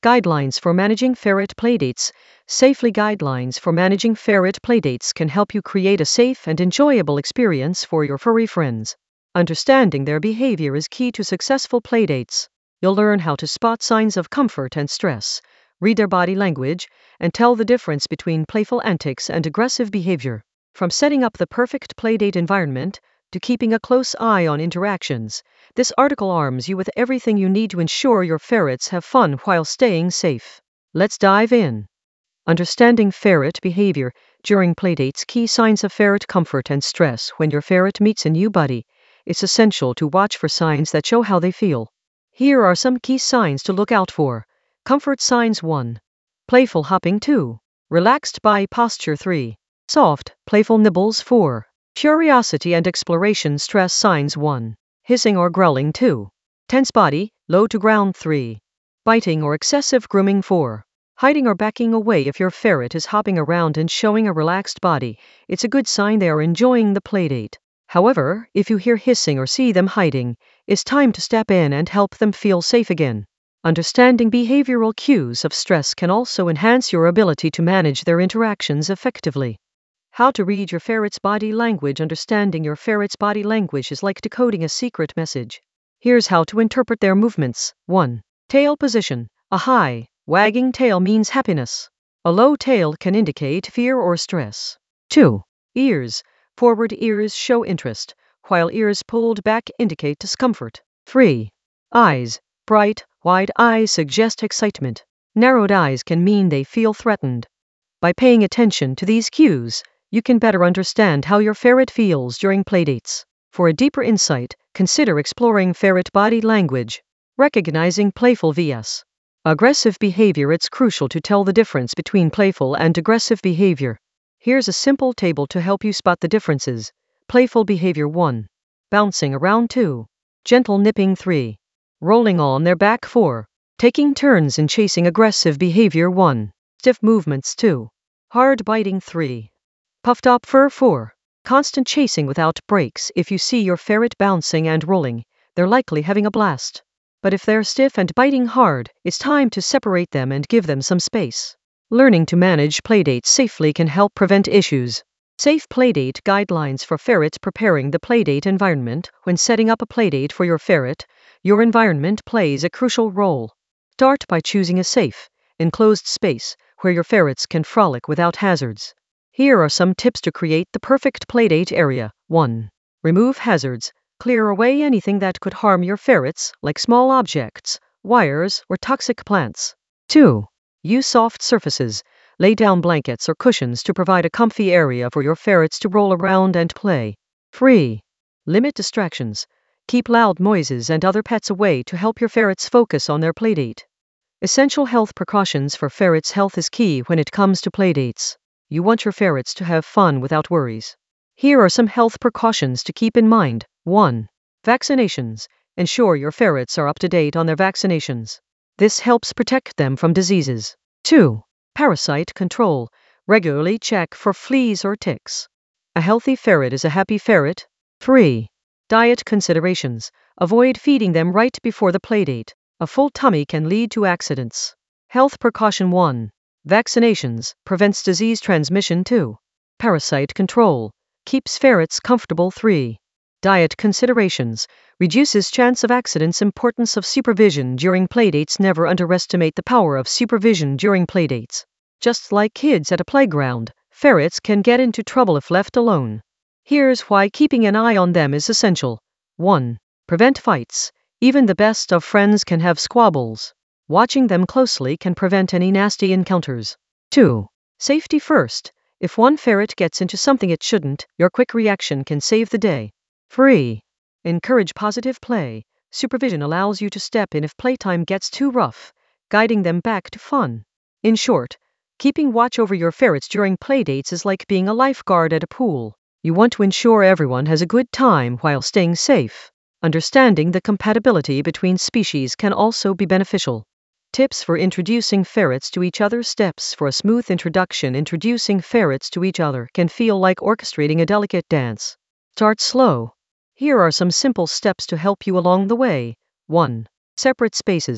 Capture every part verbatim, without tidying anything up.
Guidelines for managing ferret playdates. Safely guidelines for managing ferret playdates can help you create a safe and enjoyable experience for your furry friends. Understanding their behavior is key to successful playdates. You'll learn how to spot signs of comfort and stress, read their body language, and tell the difference between playful antics and aggressive behavior. From setting up the perfect playdate environment to keeping a close eye on interactions, this article arms you with everything you need to ensure your ferrets have fun while staying safe. Let's dive in. Understanding ferret behavior during playdates. Key signs of ferret comfort and stress. When your ferret meets a new buddy, it's essential to watch for signs that show how they feel. Here are some key signs to look out for. Comfort signs. one. Playful hopping. two. Relaxed body posture. three. Soft, playful nibbles. four. Curiosity and exploration. Stress signs. one. Hissing or growling. two. Tense body, low to ground. three. Biting or excessive grooming. four. Hiding or backing away. If your ferret is hopping around and showing a relaxed body, it's a good sign they are enjoying the playdate. However, if you hear hissing or see them hiding, it's time to step in and help them feel safe again. Understanding behavioral cues of stress can also enhance your ability to manage their interactions effectively. How to read your ferret's body language. Understanding your ferret's body language is like decoding a secret message. Here's how to interpret their movements. one. Tail position. A high, wagging tail means happiness. A low tail can indicate fear or stress. two. Ears. Forward ears show interest, while ears pulled back indicate discomfort. three. Eyes. Bright, wide eyes suggest excitement. Narrowed eyes can mean they feel threatened. By paying attention to these cues, you can better understand how your ferret feels during playdates. For a deeper insight, consider exploring ferret body language. Recognizing playful versus aggressive behavior. It's crucial to tell the difference between playful and aggressive behavior. Here's a simple table to help you spot the differences. Playful behavior. one. Bouncing around. two. Gentle nipping. three. Rolling on their back. four. Taking turns in chasing. Aggressive behavior. one. Stiff movements. two. Hard biting. three. Puffed up fur. four. Constant chasing without breaks. If you see your ferret bouncing and rolling, they're likely having a blast. But if they're stiff and biting hard, it's time to separate them and give them some space. Learning to manage playdates safely can help prevent issues. Safe playdate guidelines for ferrets. Preparing the playdate environment. When setting up a playdate for your ferret, your environment plays a crucial role. Start by choosing a safe, enclosed space where your ferrets can frolic without hazards. Here are some tips to create the perfect playdate area. one. Remove hazards. Clear away anything that could harm your ferrets, like small objects, wires, or toxic plants. two. Use soft surfaces. Lay down blankets or cushions to provide a comfy area for your ferrets to roll around and play. three. Limit distractions. Keep loud noises and other pets away to help your ferrets focus on their playdate. Essential health precautions. For ferrets, health is key when it comes to playdates. You want your ferrets to have fun without worries. Here are some health precautions to keep in mind. one. Vaccinations. Ensure your ferrets are up to date on their vaccinations. This helps protect them from diseases. two. Parasite control. Regularly check for fleas or ticks. A healthy ferret is a happy ferret. three. Diet considerations. Avoid feeding them right before the playdate. A full tummy can lead to accidents. Health precaution. one. Vaccinations. Prevents disease transmission. two. Parasite control. Keeps ferrets comfortable. three. Diet considerations. Reduces chance of accidents. Importance of supervision during playdates. Never underestimate the power of supervision during playdates. Just like kids at a playground, ferrets can get into trouble if left alone. Here's why keeping an eye on them is essential. one. Prevent fights. Even the best of friends can have squabbles. Watching them closely can prevent any nasty encounters. two. Safety first. If one ferret gets into something it shouldn't, your quick reaction can save the day. three. Encourage positive play. Supervision allows you to step in if playtime gets too rough, guiding them back to fun. In short, keeping watch over your ferrets during playdates is like being a lifeguard at a pool. You want to ensure everyone has a good time while staying safe. Understanding the compatibility between species can also be beneficial. Tips for introducing ferrets to each other. Steps for a smooth introduction. Introducing ferrets to each other can feel like orchestrating a delicate dance. Start slow. Here are some simple steps to help you along the way. one. Separate spaces.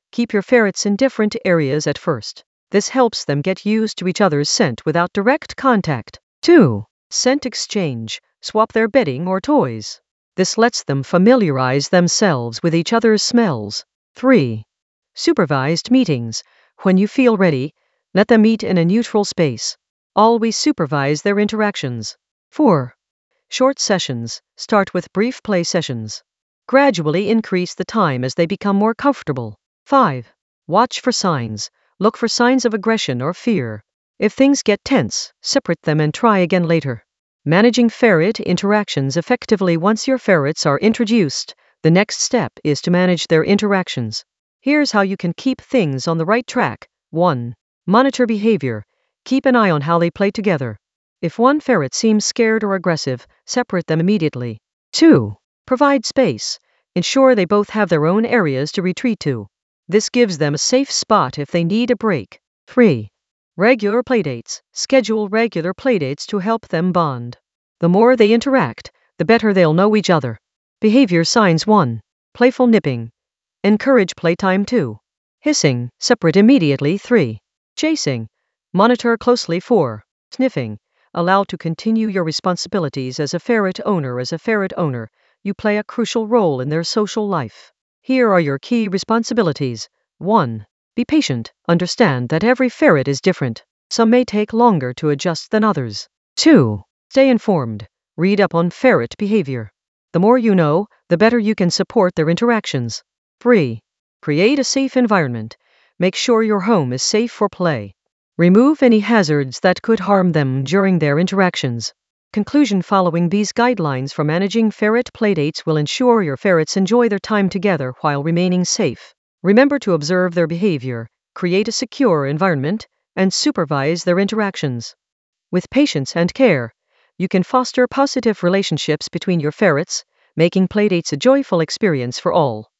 Keep your ferrets in different areas at first. This helps them get used to each other's scent without direct contact. two. Scent exchange. Swap their bedding or toys. This lets them familiarize themselves with each other's smells. three. Supervised meetings. When you feel ready, let them meet in a neutral space. Always supervise their interactions. four. Short sessions. Start with brief play sessions. Gradually increase the time as they become more comfortable. five. Watch for signs. Look for signs of aggression or fear. If things get tense, separate them and try again later. Managing ferret interactions effectively. Once your ferrets are introduced, the next step is to manage their interactions. Here's how you can keep things on the right track. one. Monitor behavior. Keep an eye on how they play together. If one ferret seems scared or aggressive, separate them immediately. two. Provide space. Ensure they both have their own areas to retreat to. This gives them a safe spot if they need a break. three. Regular playdates. Schedule regular playdates to help them bond. The more they interact, the better they'll know each other. Behavior signs. one. Playful nipping. Encourage playtime. two. Hissing. Separate immediately. three. Chasing. Monitor closely. four. Sniffing. Allow to continue your responsibilities as a ferret owner. As a ferret owner, you play a crucial role in their social life. Here are your key responsibilities. one. Be patient. Understand that every ferret is different. Some may take longer to adjust than others. two. Stay informed. Read up on ferret behavior. The more you know, the better you can support their interactions. three. Create a safe environment. Make sure your home is safe for play. Remove any hazards that could harm them during their interactions. Conclusion. Following these guidelines for managing ferret playdates will ensure your ferrets enjoy their time together while remaining safe. Remember to observe their behavior, create a secure environment, and supervise their interactions. With patience and care, you can foster positive relationships between your ferrets, making playdates a joyful experience for all.